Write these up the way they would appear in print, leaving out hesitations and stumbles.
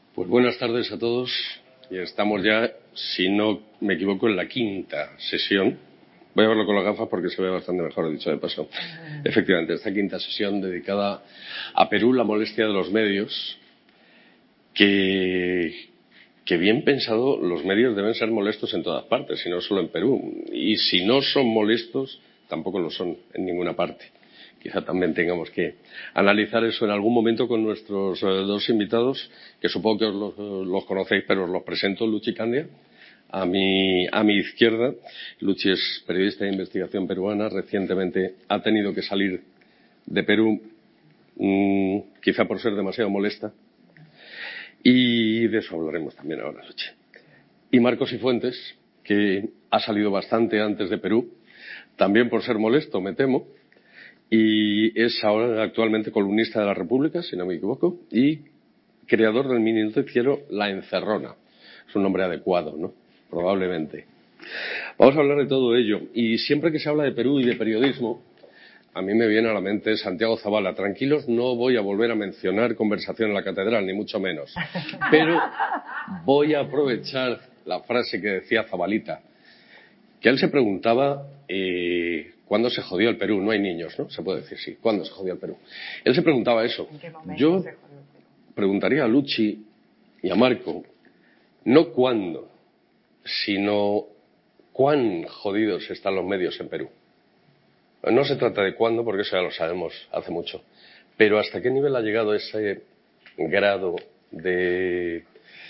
Pues buenas tardes a todos. Y estamos ya, si no me equivoco, en la quinta sesión. Voy a verlo con las gafas porque se ve bastante mejor, dicho de paso. Efectivamente, esta quinta sesión dedicada a Perú, la molestia de los medios, que bien pensado, los medios deben ser molestos en todas partes, y no solo en Perú. Y si no son molestos, tampoco lo son en ninguna parte. Quizá también tengamos que analizar eso en algún momento con nuestros dos invitados, que supongo que los conocéis, pero os los presento. Luchi Candia, a mi izquierda. Luchi es periodista de investigación peruana. Recientemente ha tenido que salir de Perú, quizá por ser demasiado molesta. Y de eso hablaremos también ahora, Luchi. Y Marcos Cifuentes, que ha salido bastante antes de Perú, también por ser molesto, me temo. Y es ahora actualmente columnista de La República, si no me equivoco, y creador del mini noticiero La Encerrona. Es un nombre adecuado, ¿no? Probablemente. Vamos a hablar de todo ello. Y siempre que se habla de Perú y de periodismo, a mí me viene a la mente Santiago Zabala. Tranquilos, no voy a volver a mencionar Conversación en la Catedral, ni mucho menos. Pero voy a aprovechar la frase que decía Zabalita, que él se preguntaba ¿cuándo se jodió el Perú? No hay niños, ¿no? Se puede decir, sí. ¿Cuándo se jodió el Perú? Él se preguntaba eso. ¿En qué momento Yo se jodió el Perú? Preguntaría a Luchi y a Marco, no cuándo, sino cuán jodidos están los medios en Perú. No se trata de cuándo, porque eso ya lo sabemos hace mucho. Pero ¿hasta qué nivel ha llegado ese grado de...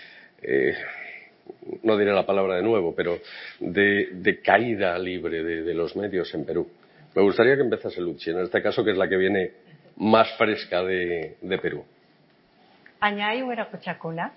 no diré la palabra de nuevo, pero de caída libre de los medios en Perú? Me gustaría que empezase Luchi, en este caso, que es la que viene más fresca de Perú. Añay Huiracochacuna,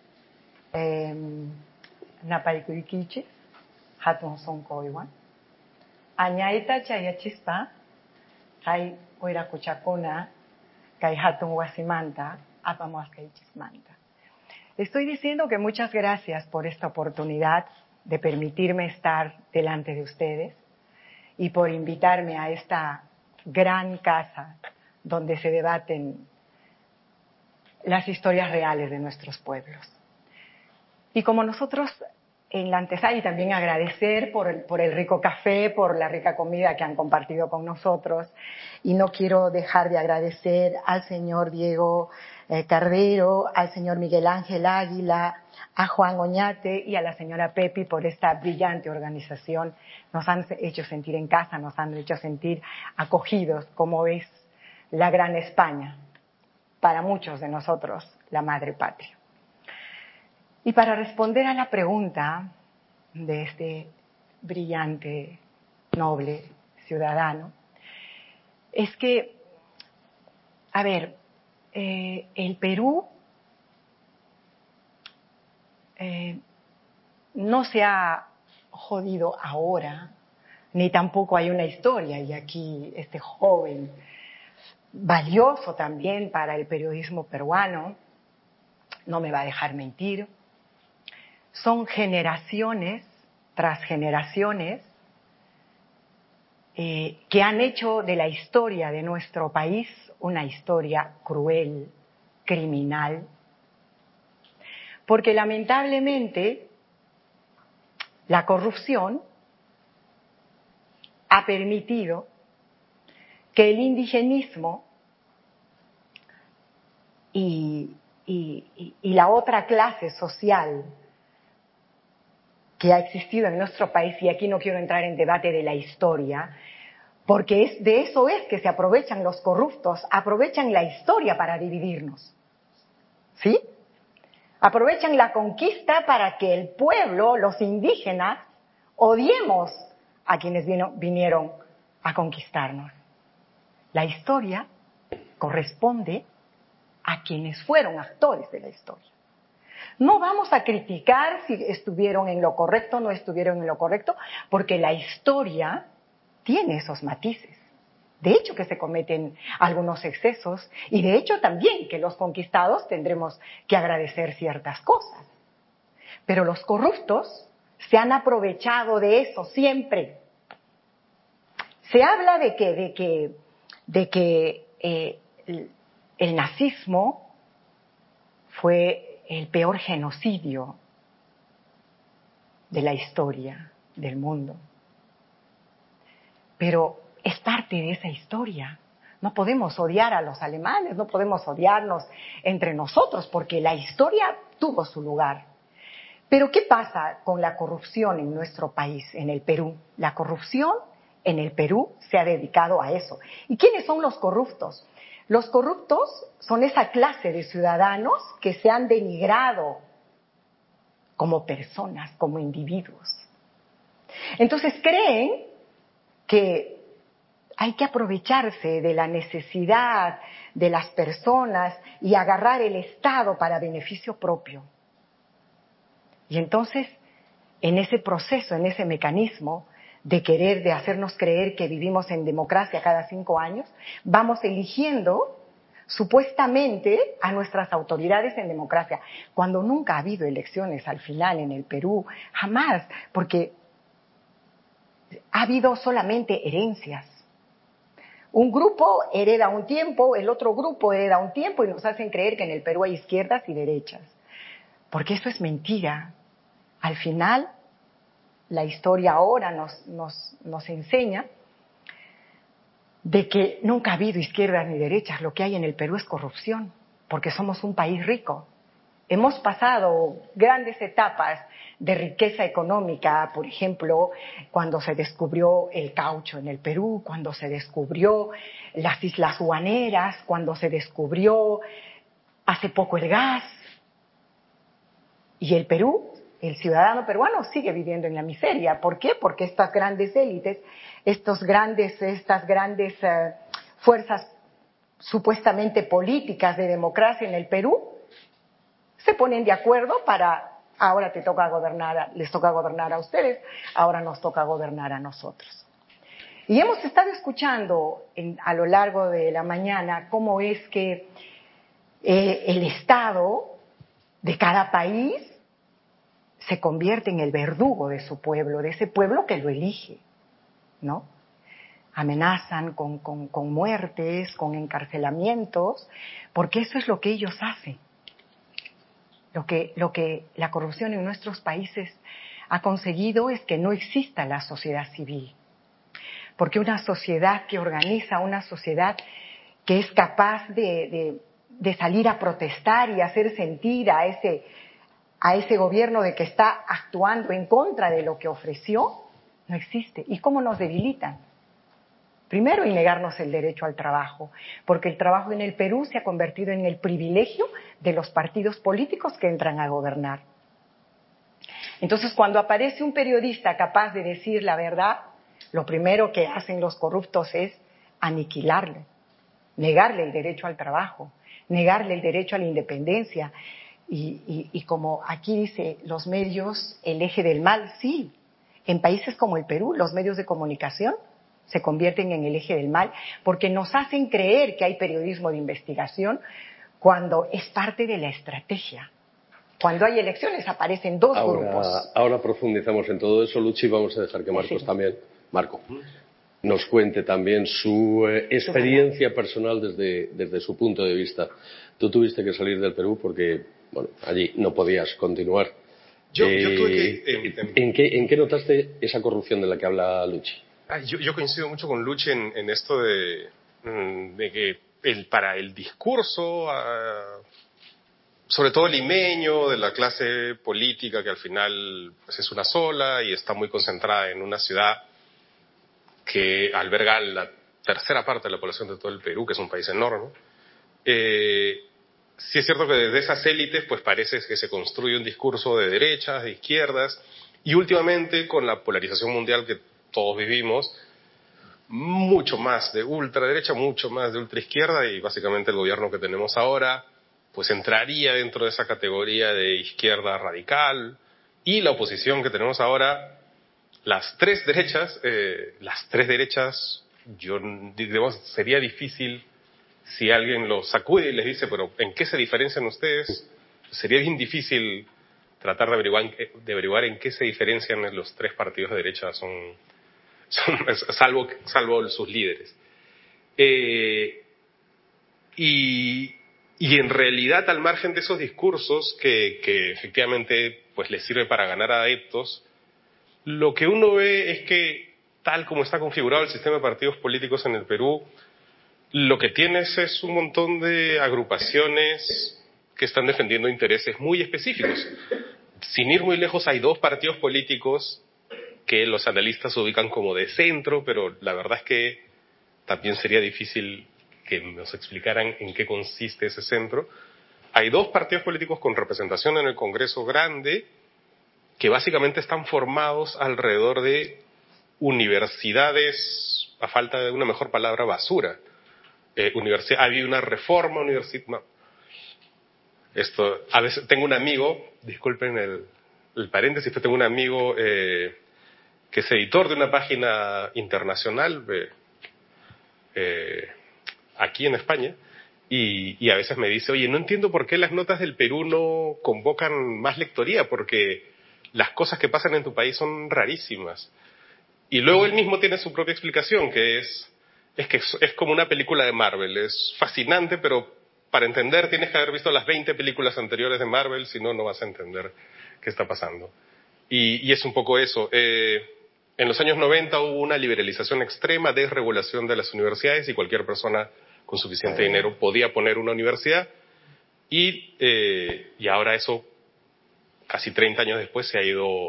Napaycuriquiche, Hatun Soncoiwan. Añaita Chayachispa, Hay Huiracochacuna, Kai Hatun Huasimanta, Apamuascaichismanta. Estoy diciendo que muchas gracias por esta oportunidad de permitirme estar delante de ustedes y por invitarme a esta gran casa donde se debaten las historias reales de nuestros pueblos. Y como nosotros en la antesala, y también agradecer por el rico café, por la rica comida que han compartido con nosotros, y no quiero dejar de agradecer al señor Diego Cardero, al señor Miguel Ángel Águila, a Juan Oñate y a la señora Pepi por esta brillante organización. Nos han hecho sentir en casa, nos han hecho sentir acogidos, como es la gran España, para muchos de nosotros, la madre patria. Y para responder a la pregunta de este brillante, noble ciudadano, es que, a ver, el Perú no se ha jodido ahora, ni tampoco hay una historia, y aquí este joven valioso también para el periodismo peruano no me va a dejar mentir. Son generaciones tras generaciones que han hecho de la historia de nuestro país una historia cruel, criminal, porque lamentablemente la corrupción ha permitido que el indigenismo y la otra clase social que ha existido en nuestro país, y aquí no quiero entrar en debate de la historia, porque de eso es que se aprovechan los corruptos, aprovechan la historia para dividirnos, ¿sí? Aprovechan la conquista para que el pueblo, los indígenas, odiemos a quienes vinieron a conquistarnos. La historia corresponde a quienes fueron actores de la historia. No vamos a criticar si estuvieron en lo correcto o no estuvieron en lo correcto, porque la historia tiene esos matices. De hecho que se cometen algunos excesos y de hecho también que los conquistados tendremos que agradecer ciertas cosas. Pero los corruptos se han aprovechado de eso siempre. Se habla de que el nazismo fue el peor genocidio de la historia del mundo. Pero es parte de esa historia. No podemos odiar a los alemanes, no podemos odiarnos entre nosotros, porque la historia tuvo su lugar. Pero ¿qué pasa con la corrupción en nuestro país, en el Perú? La corrupción en el Perú se ha dedicado a eso. ¿Y quiénes son los corruptos? Los corruptos son esa clase de ciudadanos que se han denigrado como personas, como individuos. Entonces creen que hay que aprovecharse de la necesidad de las personas y agarrar el Estado para beneficio propio. Y entonces, en ese proceso, en ese mecanismo de hacernos creer que vivimos en democracia cada 5 años, vamos eligiendo supuestamente a nuestras autoridades en democracia, cuando nunca ha habido elecciones al final en el Perú, jamás, porque ha habido solamente herencias. Un grupo hereda un tiempo, el otro grupo hereda un tiempo y nos hacen creer que en el Perú hay izquierdas y derechas, porque eso es mentira. Al final, la historia ahora nos enseña de que nunca ha habido izquierdas ni derechas. Lo que hay en el Perú es corrupción, porque somos un país rico. Hemos pasado grandes etapas de riqueza económica, por ejemplo, cuando se descubrió el caucho en el Perú, cuando se descubrió las islas guaneras, cuando se descubrió hace poco el gas. Y el Perú, el ciudadano peruano sigue viviendo en la miseria. ¿Por qué? Porque estas grandes élites, estas grandes fuerzas supuestamente políticas de democracia en el Perú se ponen de acuerdo para, ahora les toca gobernar a ustedes, ahora nos toca gobernar a nosotros. Y hemos estado escuchando a lo largo de la mañana cómo es que el Estado de cada país se convierte en el verdugo de su pueblo, de ese pueblo que lo elige, ¿no? Amenazan con muertes, con encarcelamientos, porque eso es lo que ellos hacen. Lo que la corrupción en nuestros países ha conseguido es que no exista la sociedad civil. Porque una sociedad que organiza, una sociedad que es capaz de salir a protestar y hacer sentir a ese gobierno de que está actuando en contra de lo que ofreció, no existe. ¿Y cómo nos debilitan? Primero, en negarnos el derecho al trabajo, porque el trabajo en el Perú se ha convertido en el privilegio de los partidos políticos que entran a gobernar. Entonces, cuando aparece un periodista capaz de decir la verdad, lo primero que hacen los corruptos es aniquilarle, negarle el derecho al trabajo, negarle el derecho a la independencia. Y como aquí dice, los medios, el eje del mal, sí. En países como el Perú, los medios de comunicación se convierten en el eje del mal porque nos hacen creer que hay periodismo de investigación cuando es parte de la estrategia. Cuando hay elecciones aparecen dos grupos. Ahora profundizamos en todo eso, Luchi, vamos a dejar que Marcos también, Marco, nos cuente también su experiencia personal desde su punto de vista. Tú tuviste que salir del Perú porque, bueno, allí no podías continuar. Yo tuve que... ¿En qué notaste esa corrupción de la que habla Luchi? Yo coincido mucho con Luchi en esto de que para el discurso, sobre todo limeño, de la clase política que al final pues, es una sola y está muy concentrada en una ciudad que alberga la tercera parte de la población de todo el Perú, que es un país enorme. Sí es cierto que desde esas élites pues parece que se construye un discurso de derechas, de izquierdas, y últimamente con la polarización mundial que todos vivimos, mucho más de ultraderecha, mucho más de ultraizquierda, y básicamente el gobierno que tenemos ahora pues entraría dentro de esa categoría de izquierda radical, y la oposición que tenemos ahora, las tres derechas, digamos, sería difícil si alguien los sacude y les dice, pero ¿en qué se diferencian ustedes? Sería bien difícil tratar de averiguar en qué se diferencian los tres partidos de derecha, salvo sus líderes. Y Y en realidad, al margen de esos discursos que efectivamente pues les sirve para ganar adeptos, lo que uno ve es que, tal como está configurado el sistema de partidos políticos en el Perú, lo que tienes es un montón de agrupaciones que están defendiendo intereses muy específicos. Sin ir muy lejos, hay 2 partidos políticos que los analistas ubican como de centro, pero la verdad es que también sería difícil que nos explicaran en qué consiste ese centro. Hay 2 partidos políticos con representación en el Congreso grande que básicamente están formados alrededor de universidades, a falta de una mejor palabra, basura. Ha habido una reforma universitaria. A veces tengo un amigo, disculpen el paréntesis, pero tengo un amigo que es editor de una página internacional aquí en España, y a veces me dice, oye, no entiendo por qué las notas del Perú no convocan más lectoría, porque las cosas que pasan en tu país son rarísimas. Y luego él mismo tiene su propia explicación, que es como una película de Marvel. Es fascinante, pero para entender tienes que haber visto las 20 películas anteriores de Marvel, si no, no vas a entender qué está pasando. Y es un poco eso. En los años 90 hubo una liberalización extrema, desregulación de las universidades, y cualquier persona con suficiente dinero podía poner una universidad. Y ahora eso, casi 30 años después, se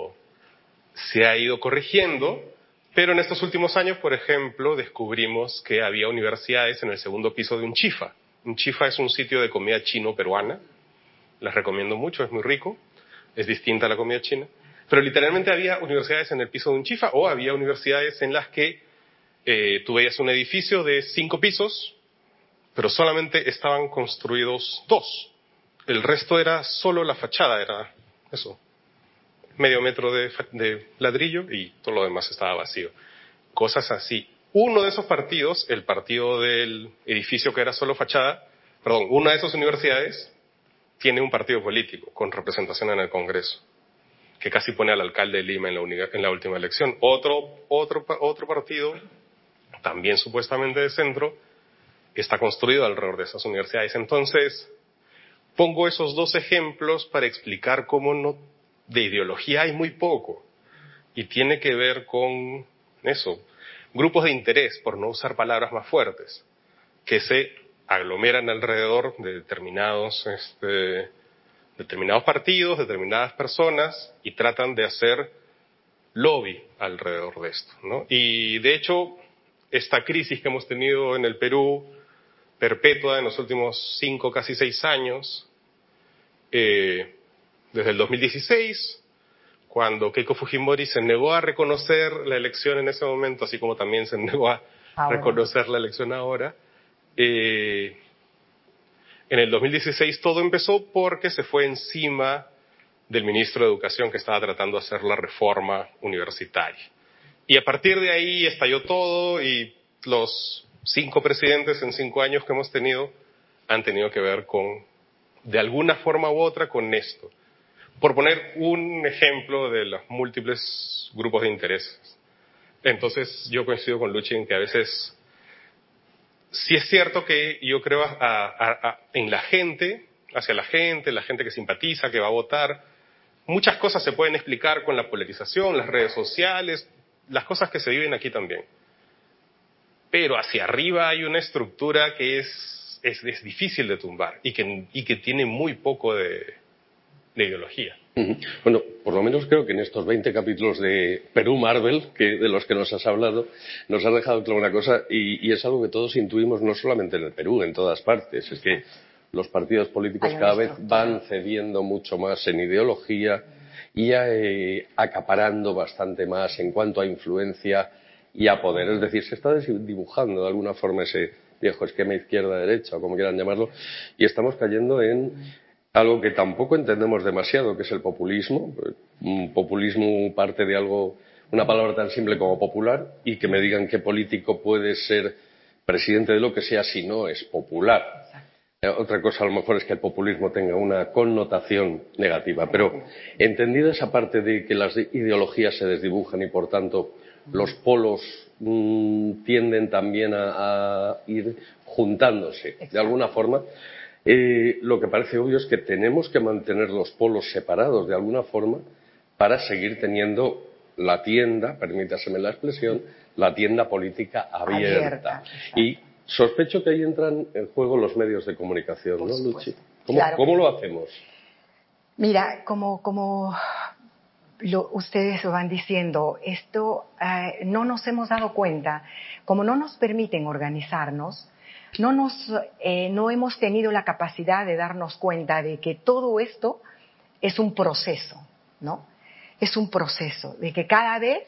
ha ido corrigiendo. Pero en estos últimos años, por ejemplo, descubrimos que había universidades en el segundo piso de un chifa. Un chifa es un sitio de comida chino-peruana. Les recomiendo mucho, es muy rico. Es distinta a la comida china. Pero literalmente había universidades en el piso de un chifa, o había universidades en las que tú veías un edificio de 5 pisos, pero solamente estaban construidos 2. El resto era solo la fachada, era eso. Medio metro de ladrillo y todo lo demás estaba vacío. Cosas así. Uno de esos partidos, el partido del edificio que era solo fachada, una de esas universidades tiene un partido político con representación en el Congreso, que casi pone al alcalde de Lima en la última elección. Otro partido, también supuestamente de centro, está construido alrededor de esas universidades. Entonces, pongo esos 2 ejemplos para explicar cómo de ideología hay muy poco, y tiene que ver con eso, grupos de interés, por no usar palabras más fuertes, que se aglomeran alrededor de determinados partidos, determinadas personas, y tratan de hacer lobby alrededor de esto, ¿no? Y de hecho, esta crisis que hemos tenido en el Perú, perpetua en los últimos 5, casi 6 años, desde el 2016, cuando Keiko Fujimori se negó a reconocer la elección en ese momento, así como también se negó a reconocer la elección ahora. En el 2016 todo empezó porque se fue encima del ministro de Educación, que estaba tratando de hacer la reforma universitaria. Y a partir de ahí estalló todo, y los 5 presidentes en 5 años que hemos tenido han tenido que ver de alguna forma u otra, con esto. Por poner un ejemplo de los múltiples grupos de intereses. Entonces, yo coincido con Luchi en que a veces sí es cierto que yo creo en la gente, hacia la gente que simpatiza, que va a votar. Muchas cosas se pueden explicar con la polarización, las redes sociales, las cosas que se viven aquí también. Pero hacia arriba hay una estructura que es difícil de tumbar, y que tiene muy poco de ideología. Bueno, por lo menos creo que en estos 20 capítulos de Perú Marvel, de los que nos has hablado, nos has dejado claro una cosa, y es algo que todos intuimos, no solamente en el Perú, en todas partes. Es que los partidos políticos cada vez van cediendo mucho más en ideología y acaparando bastante más en cuanto a influencia y a poder. Es decir, se está dibujando de alguna forma ese viejo esquema izquierda-derecha, o como quieran llamarlo, y estamos cayendo en algo que tampoco entendemos demasiado, que es el populismo. Un populismo parte de algo, una palabra tan simple como popular, y que me digan qué político puede ser presidente de lo que sea si no es popular. Otra cosa a lo mejor es que el populismo tenga una connotación negativa, pero entendida esa parte de que las ideologías se desdibujan y por tanto los polos tienden también a ir juntándose de alguna forma. Lo que parece obvio es que tenemos que mantener los polos separados de alguna forma para seguir teniendo la tienda, permítaseme la expresión, la tienda política abierta. Y sospecho que ahí entran en juego los medios de comunicación, ¿no, Luchi? ¿Cómo lo hacemos? Mira, como ustedes lo van diciendo, esto no nos hemos dado cuenta, como no nos permiten organizarnos, no hemos tenido la capacidad de darnos cuenta de que todo esto es un proceso, ¿no? Es un proceso, de que cada vez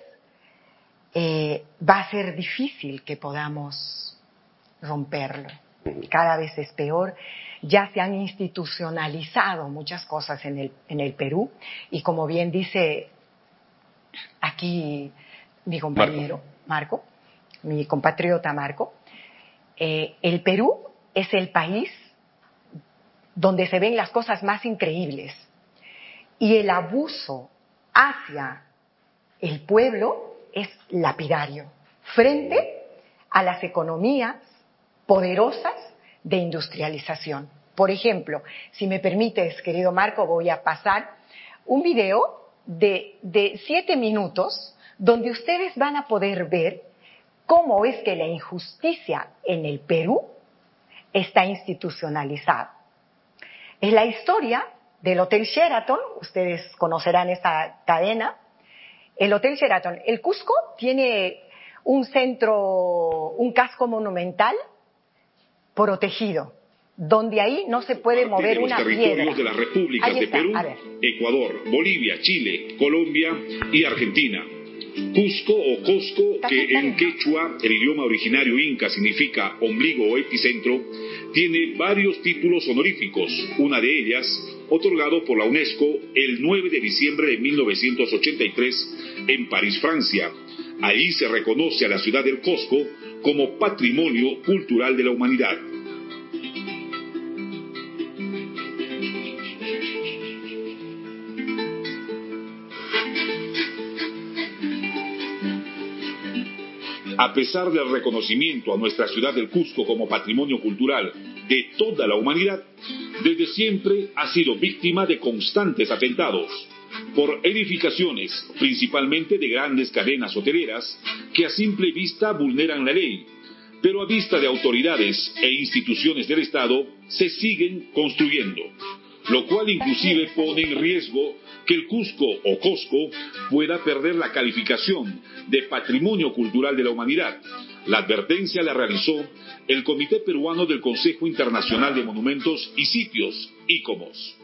va a ser difícil que podamos romperlo. Cada vez es peor. Ya se han institucionalizado muchas cosas en el Perú y como bien dice aquí mi compañero Marco, mi compatriota Marco, el Perú es el país donde se ven las cosas más increíbles y el abuso hacia el pueblo es lapidario frente a las economías poderosas de industrialización. Por ejemplo, si me permites, querido Marco, voy a pasar un video de 7 minutos donde ustedes van a poder ver cómo es que la injusticia en el Perú está institucionalizada. Es la historia del Hotel Sheraton, ustedes conocerán esta cadena. El Hotel Sheraton, el Cusco tiene un casco monumental protegido, donde ahí no se puede mover una piedra. Los territorios de las repúblicas de Perú, Ecuador, Bolivia, Chile, Colombia y Argentina. Cusco o Cosco, que en quechua, el idioma originario inca, significa ombligo o epicentro, tiene varios títulos honoríficos, una de ellas otorgado por la UNESCO el 9 de diciembre de 1983 en París, Francia. Allí se reconoce a la ciudad del Cusco como Patrimonio Cultural de la Humanidad. A pesar del reconocimiento a nuestra ciudad del Cusco como patrimonio cultural de toda la humanidad, desde siempre ha sido víctima de constantes atentados por edificaciones, principalmente de grandes cadenas hoteleras, que a simple vista vulneran la ley, pero a vista de autoridades e instituciones del Estado se siguen construyendo, lo cual inclusive pone en riesgo que el Cusco o Cosco pueda perder la calificación de Patrimonio Cultural de la Humanidad. La advertencia la realizó el Comité Peruano del Consejo Internacional de Monumentos y Sitios, ICOMOS.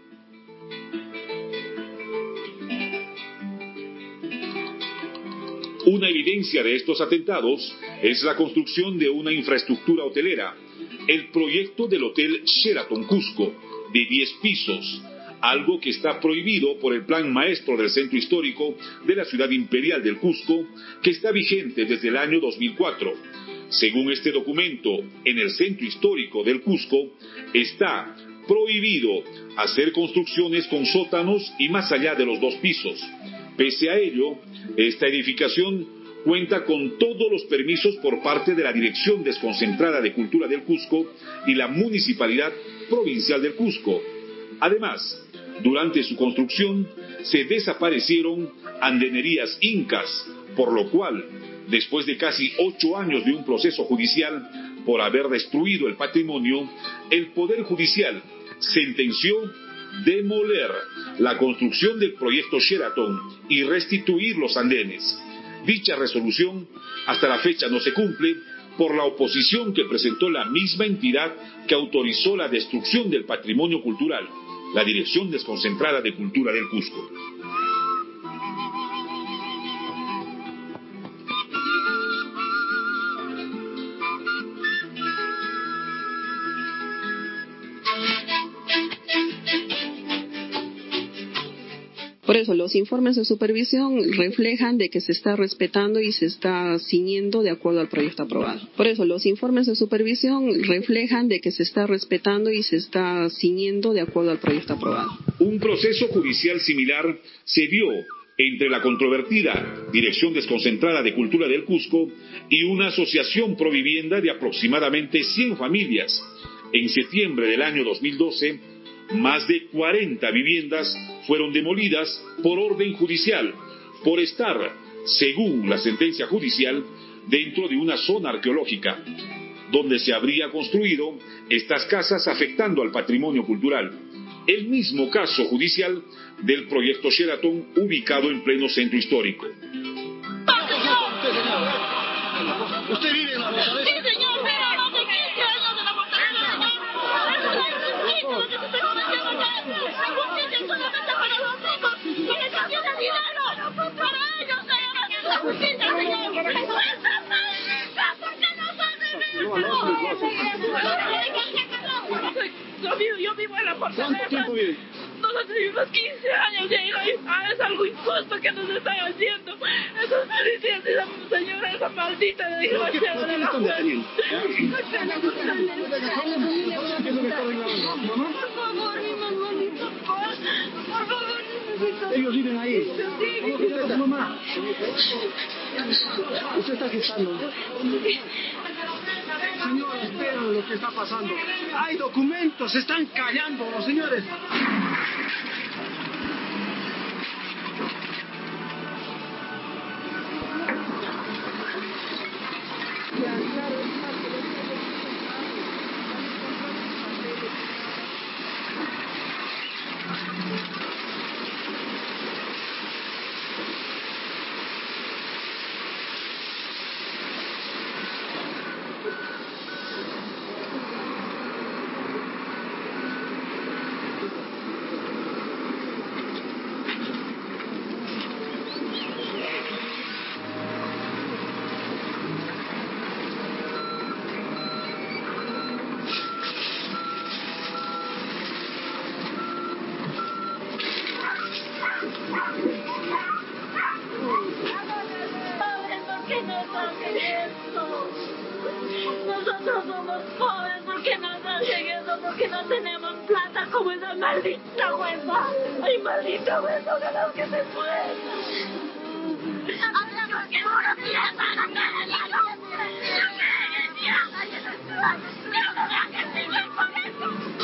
Una evidencia de estos atentados es la construcción de una infraestructura hotelera, el proyecto del Hotel Sheraton Cusco, de 10 pisos, algo que está prohibido por el Plan Maestro del Centro Histórico de la Ciudad Imperial del Cusco, que está vigente desde el año 2004. Según este documento, en el Centro Histórico del Cusco está prohibido hacer construcciones con sótanos y más allá de los 2 pisos. Pese a ello, esta edificación cuenta con todos los permisos por parte de la Dirección Desconcentrada de Cultura del Cusco y la Municipalidad Provincial del Cusco. Además, durante su construcción se desaparecieron andenerías incas, por lo cual, después de casi 8 años de un proceso judicial por haber destruido el patrimonio, el Poder Judicial sentenció demoler la construcción del proyecto Sheraton y restituir los andenes. Dicha resolución hasta la fecha no se cumple por la oposición que presentó la misma entidad que autorizó la destrucción del patrimonio cultural, la Dirección Desconcentrada de Cultura del Cusco. Por eso, los informes de supervisión reflejan de que se está respetando y se está ciñendo de acuerdo al proyecto aprobado. Por eso, los informes de supervisión reflejan de que se está respetando y se está ciñendo de acuerdo al proyecto aprobado. Un proceso judicial similar se dio entre la controvertida Dirección Desconcentrada de Cultura del Cusco y una asociación provivienda de aproximadamente 100 familias, En septiembre del año 2012, más de 40 viviendas fueron demolidas por orden judicial, por estar, según la sentencia judicial, dentro de una zona arqueológica, donde se habría construido estas casas afectando al patrimonio cultural. El mismo caso judicial del proyecto Sheraton ubicado en pleno centro histórico. ¿Usted vive en la Fortaleza? Sí, señor, pero no sé 15 años de la Fortaleza, señor. Lo que te estoy diciendo que justicia solamente para los ricos, que les cambian el dinero. Para ellos, señor, la justicia, señor. ¿Por qué no saben? Yo vivo en la Fortaleza. ¿Cuánto tiempo vive? Nosotros vivimos 15 años de ir ahí. Es algo injusto que nos están haciendo. Esos policías y esa señora, esa maldita desgraciada. ¿Por qué le están deteniendo? Por favor, mi mamá, mi papá. Por favor, necesito. Ellos viven ahí. Sí. ¿Usted está su mamá? Usted está gestando. Señora, esperen lo que está pasando. Hay documentos, se están callando los señores. Nosotros somos pobres, ¿por qué nos hacen eso? Porque no tenemos plata como esa maldita huesa. Ay, maldita huesa, ojalá que se muera. Hablamos que una pieza, no me digo. Pero no vean que siguen por eso.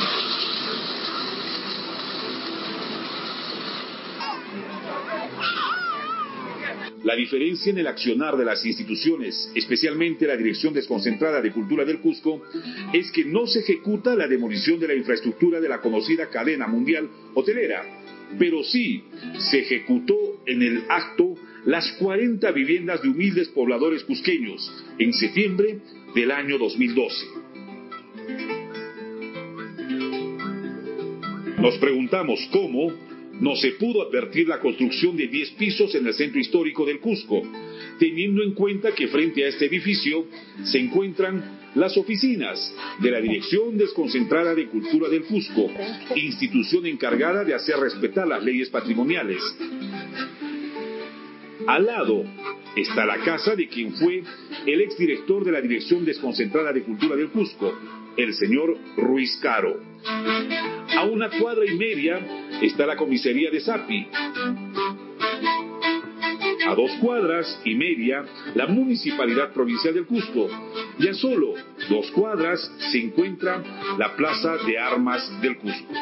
La diferencia en el accionar de las instituciones, especialmente la Dirección Desconcentrada de Cultura del Cusco, es que no se ejecuta la demolición de la infraestructura de la conocida cadena mundial hotelera, pero sí se ejecutó en el acto las 40 viviendas de humildes pobladores cusqueños en septiembre del año 2012. Nos preguntamos cómo no se pudo advertir la construcción de 10 pisos en el centro histórico del Cusco, teniendo en cuenta que frente a este edificio se encuentran las oficinas de la Dirección Desconcentrada de Cultura del Cusco, institución encargada de hacer respetar las leyes patrimoniales. Al lado está la casa de quien fue el exdirector de la Dirección Desconcentrada de Cultura del Cusco, el señor Ruiz Caro. A una cuadra y media está la comisaría de Sapi. A 2 cuadras y media, la Municipalidad Provincial del Cusco. Y a solo 2 cuadras se encuentra la Plaza de Armas del Cusco.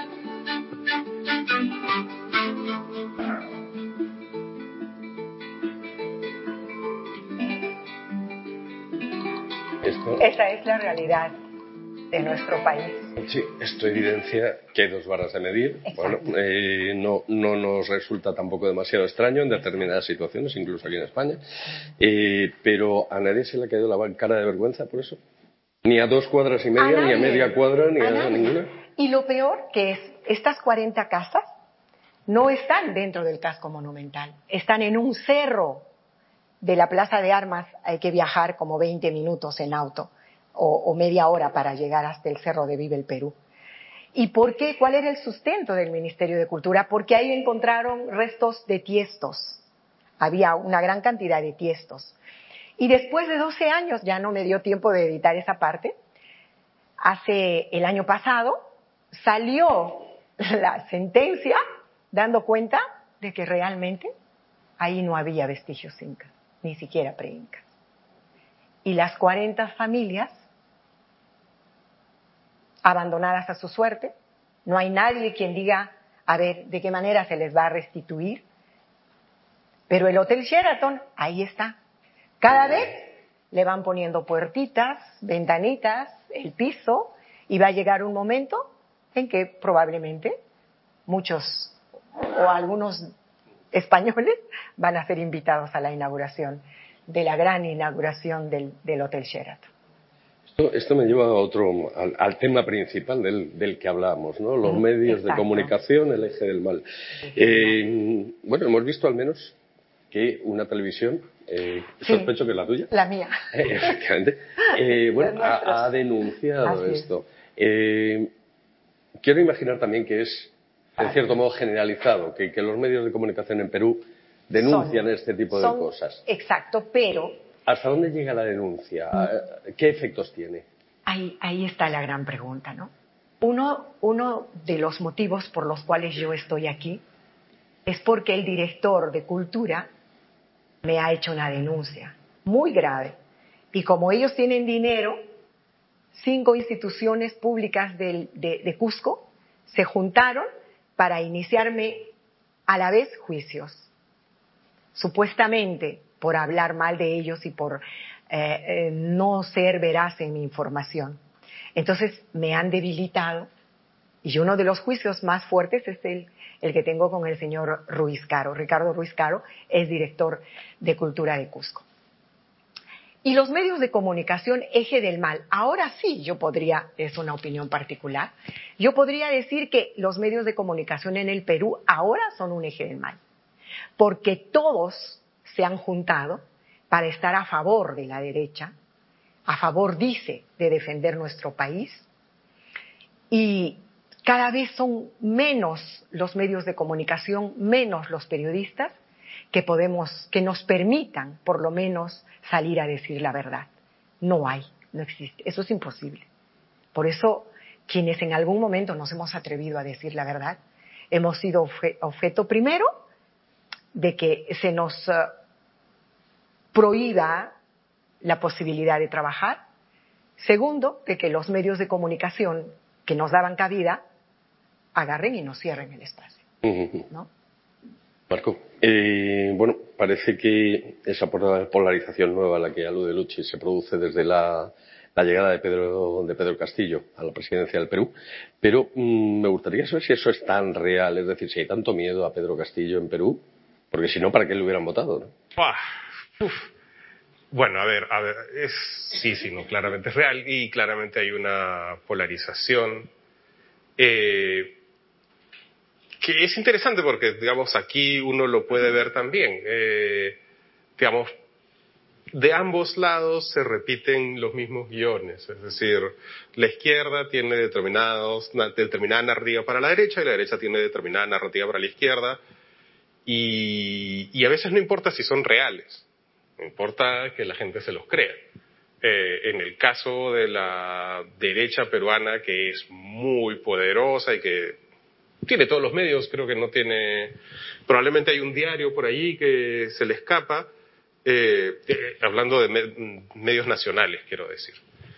Esa es la realidad de nuestro país. Sí, esto evidencia que hay 2 varas de medir. Exacto. Bueno, no nos resulta tampoco demasiado extraño en determinadas situaciones, incluso aquí en España, pero a nadie se le ha caído la cara de vergüenza por eso. Ni a 2 cuadras y media, ni a media cuadra, ni a ninguna. Y lo peor que es, estas 40 casas no están dentro del casco monumental, están en un cerro de la Plaza de Armas. Hay que viajar como 20 minutos en auto o media hora para llegar hasta el cerro de Viva el Perú. ¿Y por qué? ¿Cuál era el sustento del Ministerio de Cultura? Porque ahí encontraron restos de tiestos. Había una gran cantidad de tiestos. Y después de 12 años, ya no me dio tiempo de editar esa parte, el año pasado salió la sentencia dando cuenta de que realmente ahí no había vestigios incas, ni siquiera preincas. Y las 40 familias abandonadas a su suerte. No hay nadie quien diga, a ver, de qué manera se les va a restituir. Pero el Hotel Sheraton, ahí está. Cada vez le van poniendo puertitas, ventanitas, el piso, y va a llegar un momento en que probablemente muchos o algunos españoles van a ser invitados a la inauguración, de la gran inauguración del Hotel Sheraton. Esto me lleva a al tema principal del que hablamos, ¿no? Los medios de comunicación, el eje del mal. Bueno, hemos visto al menos que una televisión, sospecho que es la tuya. La mía. Efectivamente. Bueno, ha denunciado esto. Quiero imaginar también que es, en cierto modo, generalizado, que los medios de comunicación en Perú denuncian este tipo de cosas. Exacto, pero... ¿Hasta dónde llega la denuncia? ¿Qué efectos tiene? Ahí está la gran pregunta, ¿no? Uno de los motivos por los cuales yo estoy aquí es porque el director de Cultura me ha hecho una denuncia muy grave. Y como ellos tienen dinero, 5 instituciones públicas de Cusco se juntaron para iniciarme a la vez juicios. Supuestamente por hablar mal de ellos y por no ser veraz en mi información. Entonces me han debilitado y uno de los juicios más fuertes es el que tengo con el señor Ruiz Caro. Ricardo Ruiz Caro es director de Cultura de Cusco. Y los medios de comunicación, eje del mal. Ahora sí, yo podría, es una opinión particular, yo podría decir que los medios de comunicación en el Perú ahora son un eje del mal. Porque todos se han juntado para estar a favor de la derecha, a favor, dice, de defender nuestro país, y cada vez son menos los medios de comunicación, menos los periodistas que nos permitan, por lo menos, salir a decir la verdad. No hay, no existe, eso es imposible. Por eso, quienes en algún momento nos hemos atrevido a decir la verdad, hemos sido objeto primero de que se nos prohíba la posibilidad de trabajar. Segundo, de que los medios de comunicación que nos daban cabida agarren y nos cierren el espacio, ¿no? Marco, bueno, parece que esa polarización nueva a la que alude Luchi se produce desde la llegada de Pedro Castillo a la presidencia del Perú, pero me gustaría saber si eso es tan real, es decir, si hay tanto miedo a Pedro Castillo en Perú, porque si no, ¿para qué le hubieran votado, no? Bueno, a ver, sí, no, claramente es real y claramente hay una polarización que es interesante porque, digamos, aquí uno lo puede ver también. Digamos, de ambos lados se repiten los mismos guiones, es decir, la izquierda tiene determinada narrativa para la derecha y la derecha tiene determinada narrativa para la izquierda y a veces no importa si son reales. No importa que la gente se los crea. En el caso de la derecha peruana, que es muy poderosa y que tiene todos los medios, creo que no tiene... Probablemente hay un diario por ahí que se le escapa, hablando de medios nacionales, quiero decir.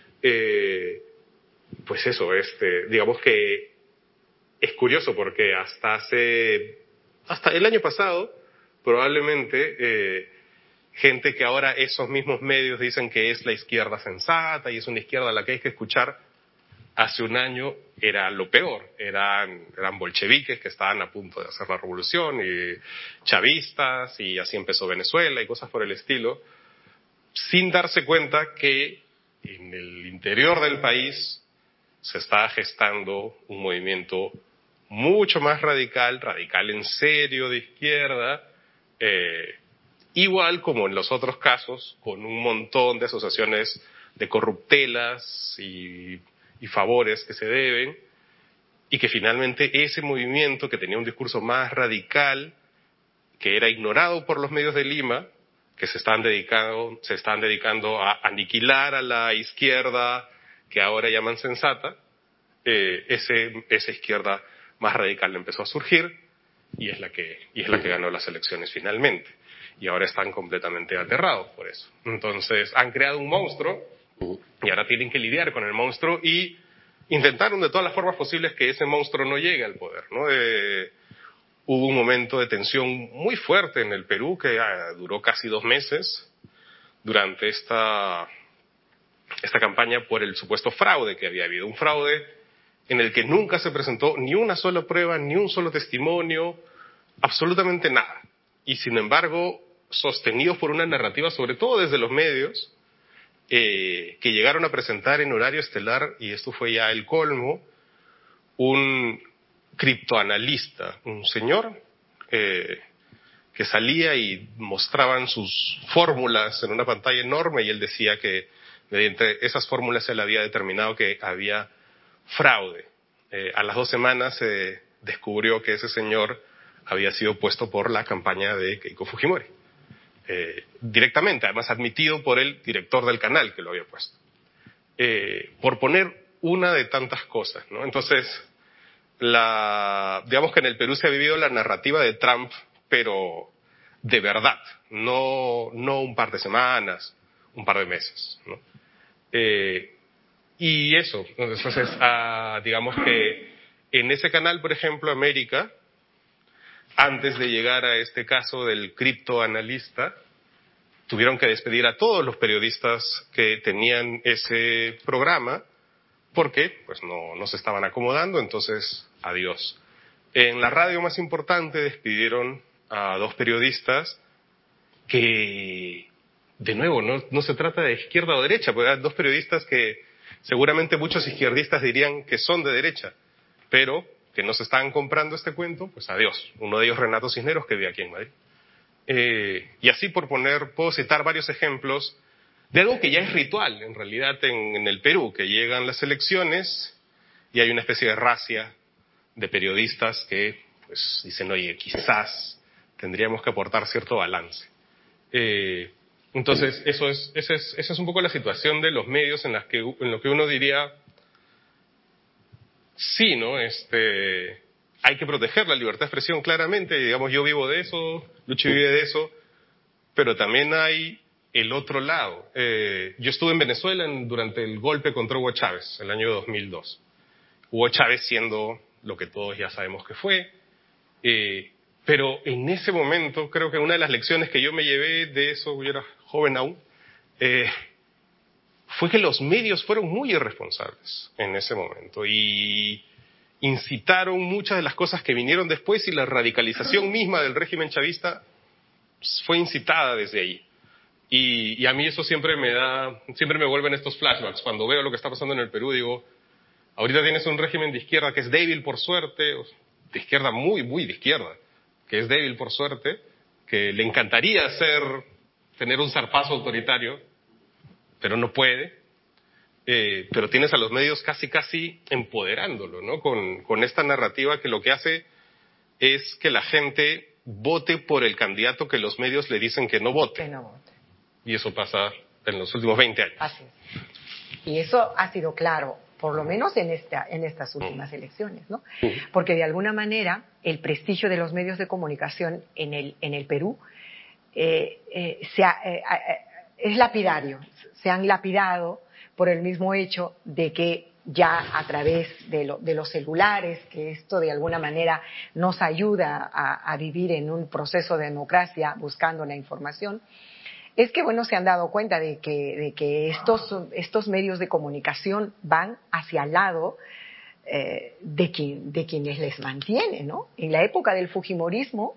Pues eso, digamos que es curioso porque hasta el año pasado, probablemente... gente que ahora esos mismos medios dicen que es la izquierda sensata y es una izquierda a la que hay que escuchar, hace un año era lo peor, eran bolcheviques que estaban a punto de hacer la revolución y chavistas y así empezó Venezuela y cosas por el estilo, sin darse cuenta que en el interior del país se está gestando un movimiento mucho más radical en serio de izquierda, igual como en los otros casos, con un montón de asociaciones de corruptelas y favores que se deben, y que finalmente ese movimiento que tenía un discurso más radical, que era ignorado por los medios de Lima, que se están dedicando a aniquilar a la izquierda que ahora llaman sensata, esa izquierda más radical empezó a surgir y es la que ganó las elecciones finalmente. Y ahora están completamente aterrados por eso. Entonces han creado un monstruo y ahora tienen que lidiar con el monstruo y intentaron de todas las formas posibles que ese monstruo no llegue al poder, ¿no? Hubo un momento de tensión muy fuerte en el Perú que duró casi 2 meses durante esta campaña por el supuesto fraude que había habido. Un fraude en el que nunca se presentó ni una sola prueba, ni un solo testimonio, absolutamente nada. Y sin embargo, sostenidos por una narrativa, sobre todo desde los medios, que llegaron a presentar en horario estelar, y esto fue ya el colmo, un criptoanalista, un señor que salía y mostraban sus fórmulas en una pantalla enorme y él decía que mediante esas fórmulas él había determinado que había fraude. A las 2 semanas se descubrió que ese señor había sido puesto por la campaña de Keiko Fujimori. Directamente, además admitido por el director del canal que lo había puesto. Por poner una de tantas cosas, ¿no? Entonces, digamos que en el Perú se ha vivido la narrativa de Trump, pero de verdad, no un par de semanas, un par de meses, ¿no? Y eso, entonces, digamos que en ese canal, por ejemplo, América, antes de llegar a este caso del criptoanalista, tuvieron que despedir a todos los periodistas que tenían ese programa porque pues no se estaban acomodando, entonces adiós. En la radio más importante despidieron a 2 periodistas que, de nuevo, no se trata de izquierda o derecha, porque eran 2 periodistas que seguramente muchos izquierdistas dirían que son de derecha, pero que no se estaban comprando este cuento, pues adiós. Uno de ellos, Renato Cisneros, que vive aquí en Madrid. Y así puedo citar varios ejemplos de algo que ya es ritual, en realidad, en el Perú, que llegan las elecciones y hay una especie de racia de periodistas que pues dicen, oye, quizás tendríamos que aportar cierto balance. Entonces, esa es un poco la situación de los medios en lo que uno diría, sí, ¿no? Hay que proteger la libertad de expresión, claramente, digamos, yo vivo de eso, Lucho vive de eso, pero también hay el otro lado. Yo estuve en Venezuela durante el golpe contra Hugo Chávez, el año 2002. Hugo Chávez siendo lo que todos ya sabemos que fue, pero en ese momento creo que una de las lecciones que yo me llevé de eso, yo era joven aún, fue que los medios fueron muy irresponsables en ese momento y incitaron muchas de las cosas que vinieron después y la radicalización misma del régimen chavista fue incitada desde ahí. Y a mí eso siempre me vuelven estos flashbacks. Cuando veo lo que está pasando en el Perú, digo, ahorita tienes un régimen de izquierda que es débil por suerte, de izquierda muy, muy de izquierda, que es débil por suerte, que le encantaría tener un zarpazo autoritario, pero no puede. Pero tienes a los medios casi empoderándolo, ¿no? Con esta narrativa que lo que hace es que la gente vote por el candidato que los medios le dicen que no vote. Que no vote. Y eso pasa en los últimos 20 años. Así es. Y eso ha sido claro, por lo menos en estas últimas elecciones, ¿no? Porque de alguna manera el prestigio de los medios de comunicación en el Perú es lapidario. Se han lapidado por el mismo hecho de que ya a través de los celulares, que esto de alguna manera nos ayuda a vivir en un proceso de democracia buscando la información, es que, bueno, se han dado cuenta de que estos medios de comunicación van hacia el lado de quienes les mantienen, ¿no? En la época del fujimorismo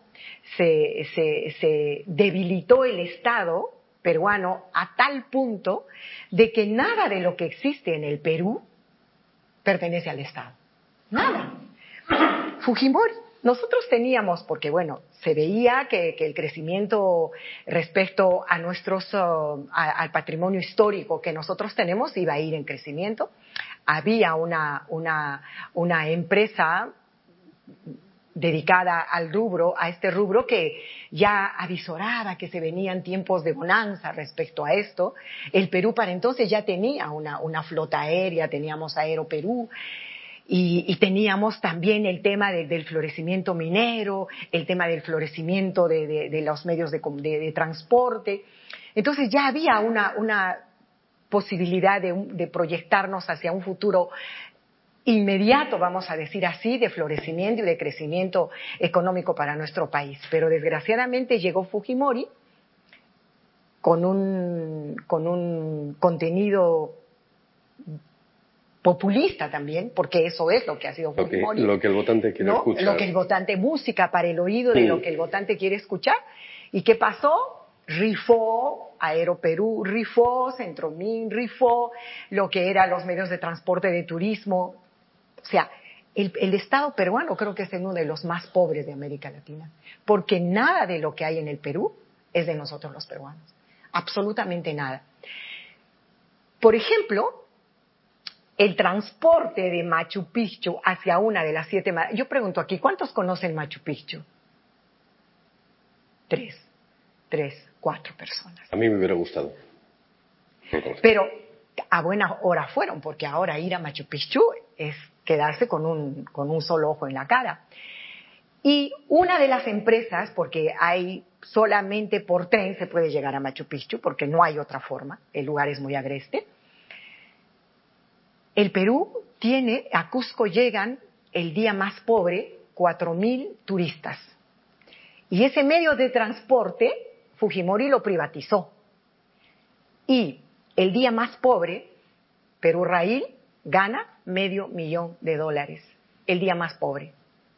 se debilitó el Estado peruano a tal punto de que nada de lo que existe en el Perú pertenece al Estado. Nada. Fujimori. Nosotros teníamos, porque bueno, se veía que el crecimiento respecto a al patrimonio histórico que nosotros tenemos iba a ir en crecimiento. Había una empresa dedicada a este rubro que ya avisoraba que se venían tiempos de bonanza respecto a esto. El Perú para entonces ya tenía una flota aérea, teníamos Aeroperú. Y teníamos también el tema del florecimiento minero, el tema del florecimiento de los medios de transporte. Entonces ya había una posibilidad de proyectarnos hacia un futuro inmediato, vamos a decir así, de florecimiento y de crecimiento económico para nuestro país. Pero desgraciadamente llegó Fujimori con un contenido populista también, porque eso es lo que ha sido Fujimori. Lo que el votante quiere escuchar. Lo que el votante, música para el oído de lo que el votante quiere escuchar. ¿Y qué pasó? Rifó Aeroperú, rifó Centromin, rifó lo que eran los medios de transporte de turismo. O sea, el Estado peruano creo que es uno de los más pobres de América Latina, porque nada de lo que hay en el Perú es de nosotros los peruanos. Absolutamente nada. Por ejemplo, el transporte de Machu Picchu hacia una de las 7... Yo pregunto aquí, ¿cuántos conocen Machu Picchu? 3, 4 personas. A mí me hubiera gustado. Pero a buena hora fueron, porque ahora ir a Machu Picchu es quedarse con un solo ojo en la cara. Y una de las empresas, porque hay solamente por tren se puede llegar a Machu Picchu, porque no hay otra forma, el lugar es muy agreste. El Perú tiene, a Cusco llegan el día más pobre 4.000 turistas. Y ese medio de transporte, Fujimori lo privatizó. Y el día más pobre, Perú Rail gana $500,000. El día más pobre.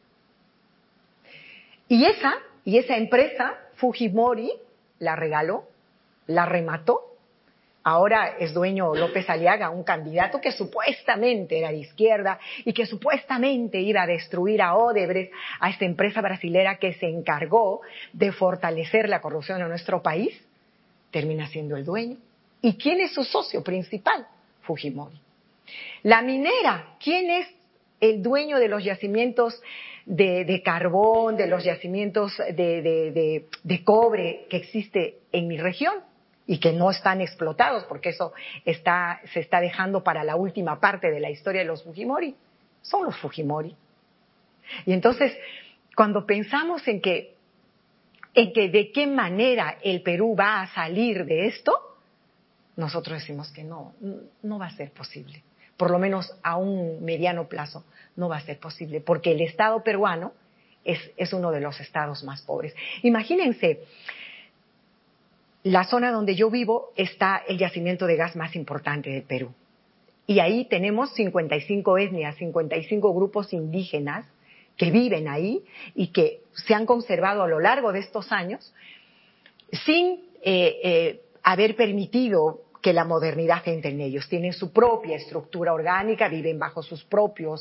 Y esa empresa, Fujimori, la regaló, la remató. Ahora es dueño López Aliaga, un candidato que supuestamente era de izquierda y que supuestamente iba a destruir a Odebrecht, a esta empresa brasilera que se encargó de fortalecer la corrupción en nuestro país, termina siendo el dueño. ¿Y quién es su socio principal? Fujimori. La minera, ¿quién es el dueño de los yacimientos de carbón, de los yacimientos de cobre que existe en mi región? Y que no están explotados, porque eso se está dejando para la última parte de la historia de los Fujimori. Son los Fujimori. Y entonces, cuando pensamos en que de qué manera el Perú va a salir de esto, nosotros decimos que no va a ser posible. Por lo menos a un mediano plazo no va a ser posible, porque el Estado peruano es uno de los estados más pobres. Imagínense, la zona donde yo vivo está el yacimiento de gas más importante del Perú. Y ahí tenemos 55 etnias, 55 grupos indígenas que viven ahí y que se han conservado a lo largo de estos años sin haber permitido que la modernidad entre en ellos. Tienen su propia estructura orgánica, viven bajo su propia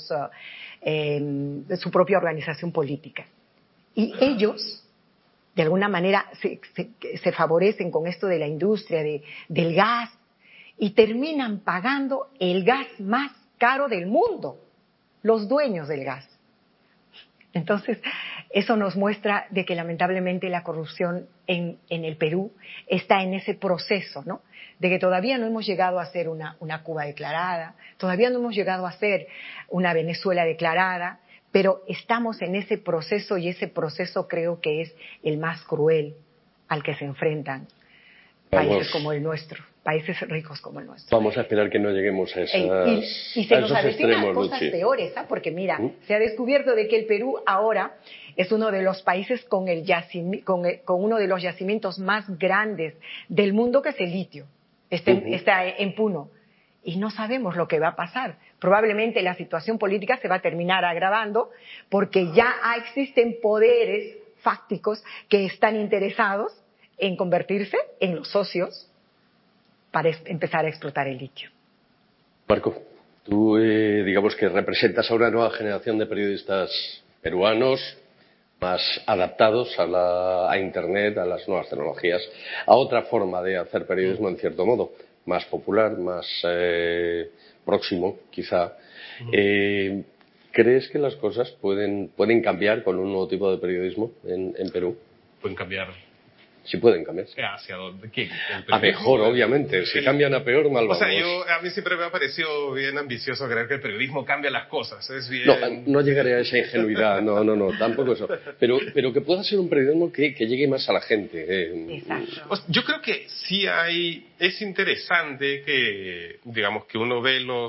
organización política. Y ellos, de alguna manera, se favorecen con esto de la industria del gas y terminan pagando el gas más caro del mundo, los dueños del gas. Entonces, eso nos muestra de que lamentablemente la corrupción en el Perú está en ese proceso, ¿no? De que todavía no hemos llegado a ser una Cuba declarada, todavía no hemos llegado a ser una Venezuela declarada, pero estamos en ese proceso y ese proceso creo que es el más cruel al que se enfrentan países como el nuestro, países ricos como el nuestro. Vamos a esperar que no lleguemos a y se nos avecinan cosas peores, ¿eh? Porque mira, se ha descubierto de que el Perú ahora es uno de los países con uno de los yacimientos más grandes del mundo, que es el litio. Está en Puno. Y no sabemos lo que va a pasar. Probablemente la situación política se va a terminar agravando porque ya existen poderes fácticos que están interesados en convertirse en los socios para empezar a explotar el litio. Marco, tú digamos que representas a una nueva generación de periodistas peruanos más adaptados a Internet, a las nuevas tecnologías, a otra forma de hacer periodismo en cierto modo, más popular, más próximo, quizá. ¿Crees que las cosas pueden cambiar con un nuevo tipo de periodismo en Perú? Pueden cambiar. Sí pueden cambiar. ¿Hacia dónde? ¿Qué? A mejor, obviamente. Si cambian a peor, mal vamos. O sea, a mí siempre me ha parecido bien ambicioso creer que el periodismo cambia las cosas. Es bien... No llegaré a esa ingenuidad. No, tampoco eso. Pero que pueda ser un periodismo que llegue más a la gente. Exacto. Yo creo que sí es interesante que, digamos, que uno ve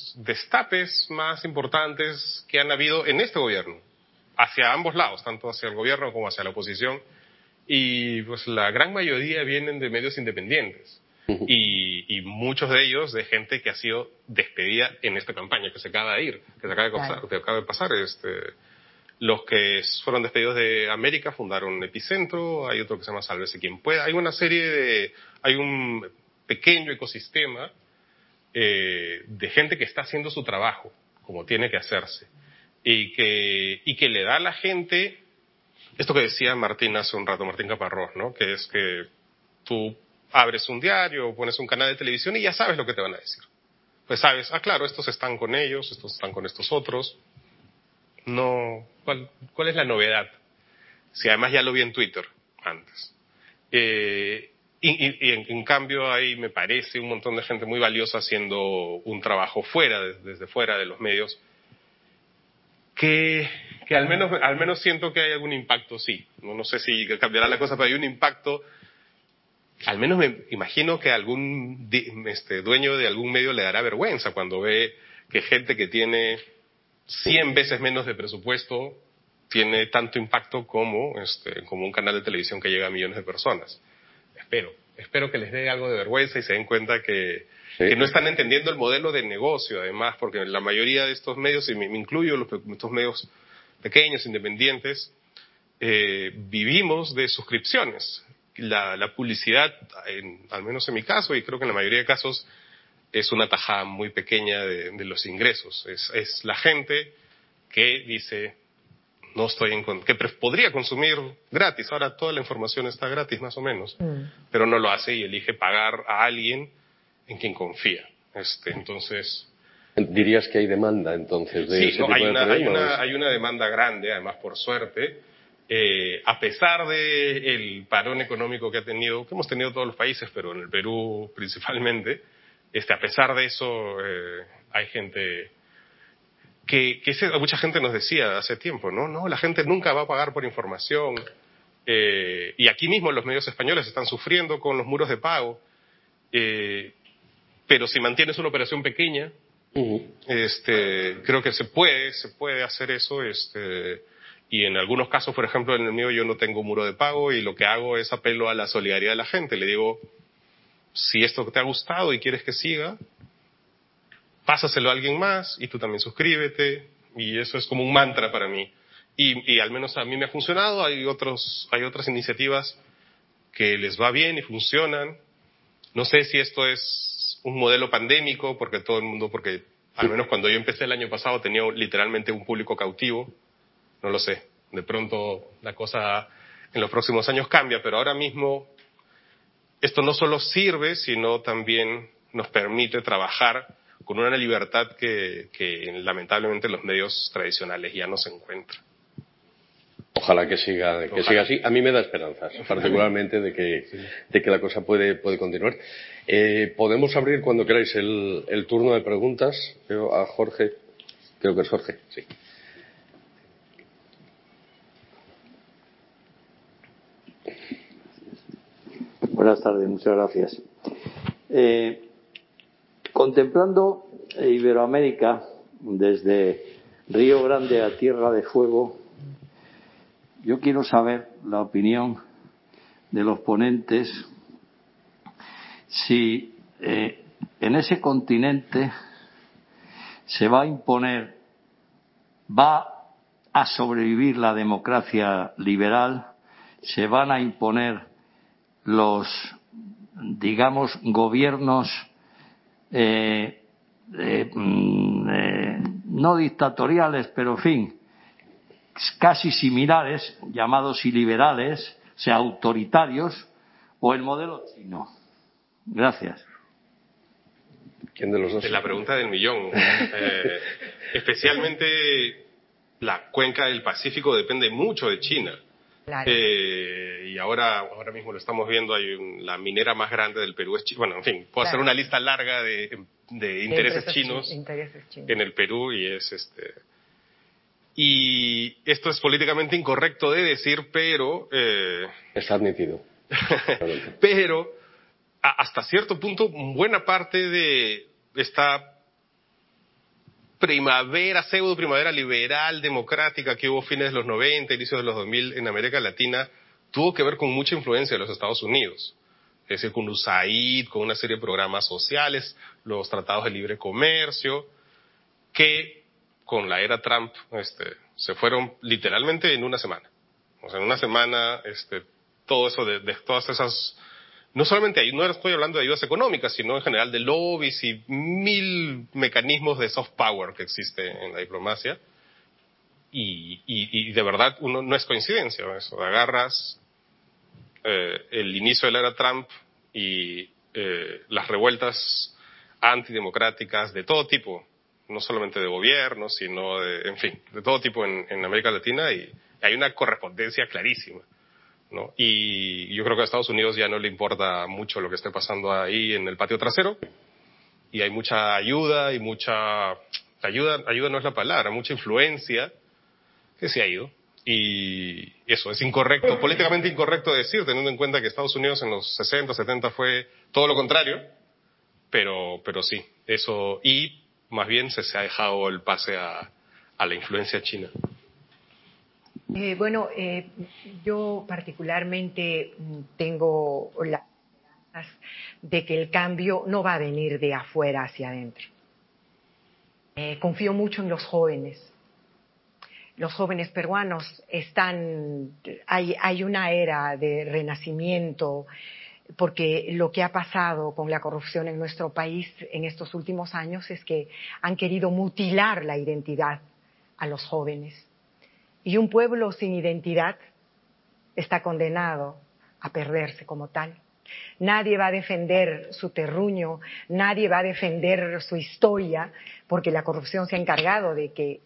los destapes más importantes que han habido en este gobierno, hacia ambos lados, tanto hacia el gobierno como hacia la oposición, y pues la gran mayoría vienen de medios independientes. Y muchos de ellos de gente que ha sido despedida en esta campaña, que se acaba de ir, que se acaba de pasar. Los que fueron despedidos de América fundaron Epicentro, hay otro que se llama Sálvese quien pueda. Hay un pequeño ecosistema de gente que está haciendo su trabajo como tiene que hacerse y que le da a la gente esto que decía Martín hace un rato, Martín Caparrós, ¿no? Que es que tú abres un diario o pones un canal de televisión y ya sabes lo que te van a decir. Pues sabes, claro, estos están con ellos, estos están con estos otros. No, ¿cuál es la novedad? Si además ya lo vi en Twitter antes. En cambio ahí me parece un montón de gente muy valiosa haciendo un trabajo desde fuera de los medios, que al menos siento que hay algún impacto, sí. No sé si cambiará la cosa, pero hay un impacto. Al menos me imagino que algún dueño de algún medio le dará vergüenza cuando ve que gente que tiene 100 veces menos de presupuesto tiene tanto impacto como un canal de televisión que llega a millones de personas. Espero que les dé algo de vergüenza y se den cuenta que no están entendiendo el modelo de negocio, además, porque la mayoría de estos medios, y me incluyo estos medios pequeños, independientes, vivimos de suscripciones. La publicidad, al menos en mi caso, y creo que en la mayoría de casos, es una tajada muy pequeña de los ingresos. Es la gente que dice, que podría consumir gratis, ahora toda la información está gratis más o menos, pero no lo hace y elige pagar a alguien en quien confía. Entonces... ¿Dirías que hay demanda entonces de ese tipo de programas? Hay una demanda grande, además por suerte, a pesar del parón económico que hemos tenido todos los países, pero en el Perú principalmente, a pesar de eso hay gente mucha gente nos decía hace tiempo, no, la gente nunca va a pagar por información, y aquí mismo los medios españoles están sufriendo con los muros de pago, pero si mantienes una operación pequeña, creo que se puede hacer eso, y en algunos casos, por ejemplo, en el mío yo no tengo muro de pago y lo que hago es apelo a la solidaridad de la gente. Le digo, si esto te ha gustado y quieres que siga, pásaselo a alguien más y tú también suscríbete, y eso es como un mantra para mí. Y al menos a mí me ha funcionado. Hay otras iniciativas que les va bien y funcionan. No sé si esto es un modelo pandémico, porque al menos cuando yo empecé el año pasado tenía literalmente un público cautivo. No lo sé. De pronto la cosa en los próximos años cambia, pero ahora mismo esto no solo sirve, sino también nos permite trabajar con una libertad que lamentablemente los medios tradicionales ya no se encuentran. Ojalá que siga así. A mí me da esperanzas, particularmente de que la cosa puede continuar. Podemos abrir cuando queráis el turno de preguntas. Veo a Jorge. Creo que es Jorge, sí. Buenas tardes, muchas gracias. Contemplando Iberoamérica desde Río Grande a Tierra de Fuego, yo quiero saber la opinión de los ponentes si en ese continente se va a sobrevivir la democracia liberal, se van a imponer los, digamos, gobiernos no dictatoriales, pero en fin, casi similares, llamados iliberales, o sea, autoritarios, o el modelo chino. Gracias. ¿Quién de los dos? Es la pregunta del millón. Especialmente la cuenca del Pacífico depende mucho de China. Claro. Y ahora mismo lo estamos viendo, la minera más grande del Perú es China. Bueno, en fin, puedo hacer una lista larga de intereses chinos en el Perú, y esto es políticamente incorrecto de decir, pero está admitido. Pero hasta cierto punto buena parte de esta pseudo primavera liberal, democrática que hubo fines de los 90, inicios de los 2000 en América Latina, tuvo que ver con mucha influencia de los Estados Unidos. Es decir, con USAID, con una serie de programas sociales, los tratados de libre comercio, que con la era Trump se fueron literalmente en una semana. O sea, en una semana todo eso de todas esas... No solamente no estoy hablando de ayudas económicas, sino en general de lobbies y 1000 mecanismos de soft power que existe en la diplomacia. Y de verdad, no es coincidencia eso. Agarras el inicio de la era Trump y las revueltas antidemocráticas de todo tipo, no solamente de gobierno, sino de todo tipo en América Latina, y hay una correspondencia clarísima, ¿no? Y yo creo que a Estados Unidos ya no le importa mucho lo que esté pasando ahí en el patio trasero, y hay mucha ayuda y mucha... Ayuda no es la palabra, mucha influencia que se ha ido. Y eso es incorrecto, políticamente incorrecto decir, teniendo en cuenta que Estados Unidos en los 60, 70 fue todo lo contrario, pero sí, eso, y más bien se ha dejado el pase a la influencia china. Yo particularmente tengo las esperanzas de que el cambio no va a venir de afuera hacia adentro. Confío mucho en los jóvenes. Los jóvenes peruanos hay una era de renacimiento, porque lo que ha pasado con la corrupción en nuestro país en estos últimos años es que han querido mutilar la identidad a los jóvenes. Y un pueblo sin identidad está condenado a perderse como tal. Nadie va a defender su terruño, nadie va a defender su historia, porque la corrupción se ha encargado de que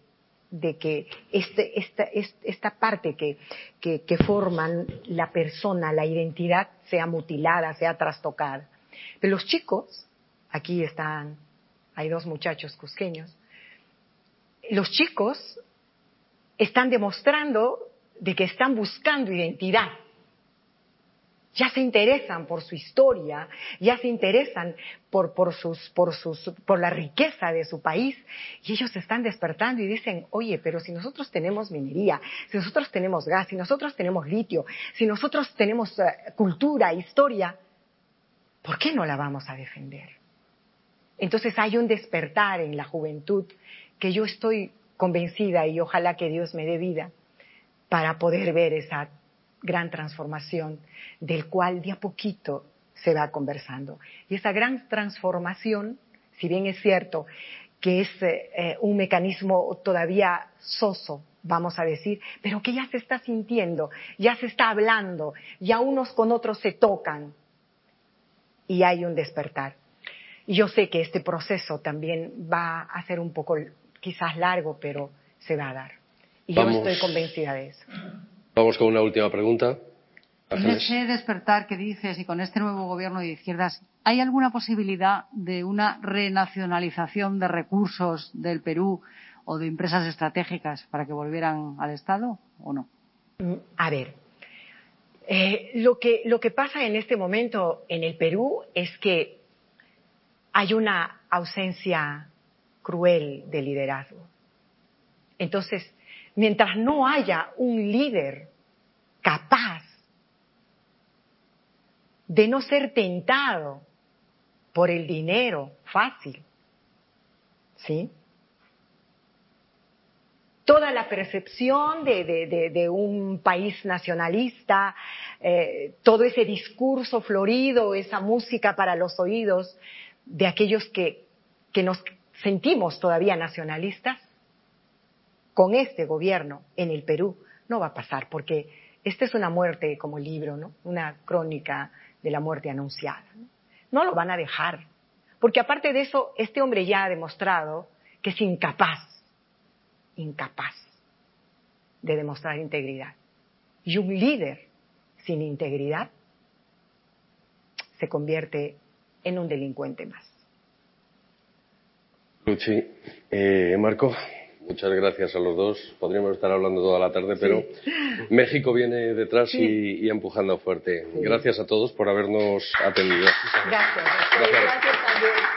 esta parte que forman la persona, la identidad, sea mutilada, sea trastocada. Pero los chicos, aquí hay 2 muchachos cusqueños, los chicos están demostrando de que están buscando identidad. Ya se interesan por su historia, ya se interesan por la riqueza de su país, y ellos se están despertando y dicen, oye, pero si nosotros tenemos minería, si nosotros tenemos gas, si nosotros tenemos litio, si nosotros tenemos cultura, historia, ¿por qué no la vamos a defender? Entonces hay un despertar en la juventud que yo estoy convencida, y ojalá que Dios me dé vida para poder ver esa gran transformación del cual de a poquito se va conversando. Y esa gran transformación, si bien es cierto que es un mecanismo todavía soso, vamos a decir, pero que ya se está sintiendo, ya se está hablando, ya unos con otros se tocan y hay un despertar. Y yo sé que este proceso también va a ser un poco quizás largo, pero se va a dar. Y yo estoy convencida de eso. Vamos con una última pregunta. En ese despertar que dices, y con este nuevo gobierno de izquierdas, ¿hay alguna posibilidad de una renacionalización de recursos del Perú o de empresas estratégicas para que volvieran al Estado o no? A ver, lo que pasa en este momento en el Perú es que hay una ausencia cruel de liderazgo. Entonces, mientras no haya un líder capaz de no ser tentado por el dinero fácil, ¿sí? Toda la percepción de un país nacionalista, todo ese discurso florido, esa música para los oídos de aquellos que nos sentimos todavía nacionalistas, con este gobierno en el Perú no va a pasar, porque esta es una muerte como libro, ¿no? Una crónica de la muerte anunciada. No lo van a dejar, porque aparte de eso, este hombre ya ha demostrado que es incapaz de demostrar integridad. Y un líder sin integridad se convierte en un delincuente más. Luchi, Marco, muchas gracias a los dos. Podríamos estar hablando toda la tarde, pero México viene detrás y empujando fuerte. Sí. Gracias a todos por habernos atendido. Gracias también.